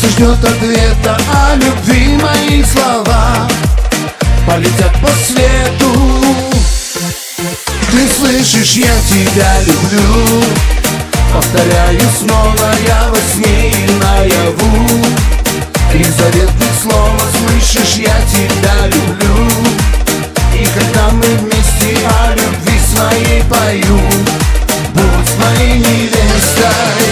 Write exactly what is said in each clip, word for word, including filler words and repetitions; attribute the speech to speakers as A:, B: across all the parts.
A: Сердце ждет ответа, а любви мои слова полетят по свету. Ты слышишь, я тебя люблю. Повторяю снова я во сне и наяву. Три заветных слова, слышишь, я тебя люблю. И когда мы вместе о любви своей пою, будь моей невестой.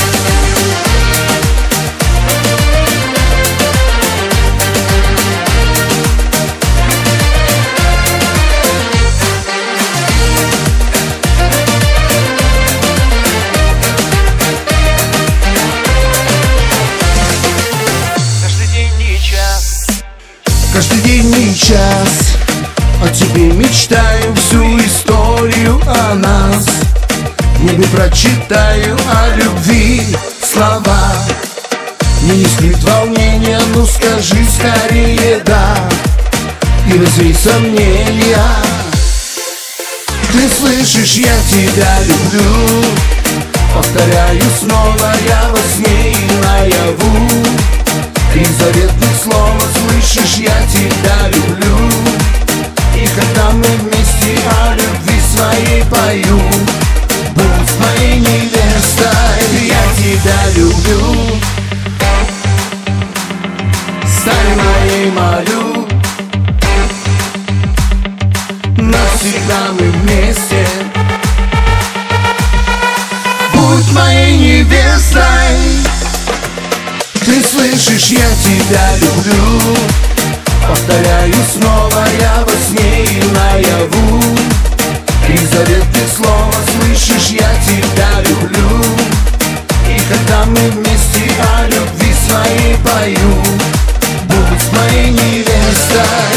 A: Каждый день и час о тебе мечтаю, всю историю о нас в небе прочитаю, о любви слова. Мне не спит волнение, ну скажи скорее да, и развей сомнения. Ты слышишь, я тебя люблю. Повторяю снова я во сне и наяву. Три заветных слова, слышишь, я тебя люблю. И когда мы вместе о любви своей пою, будь моей невестой. Я тебя люблю. Стань моей, молю. Навсегда мы вместе. Будь моей невестой. Ты слышишь, я тебя люблю. Повторяю снова я во сне и наяву. Три заветных слова, слышишь, я тебя люблю. И когда мы вместе о любви своей пою, будь моей невестой.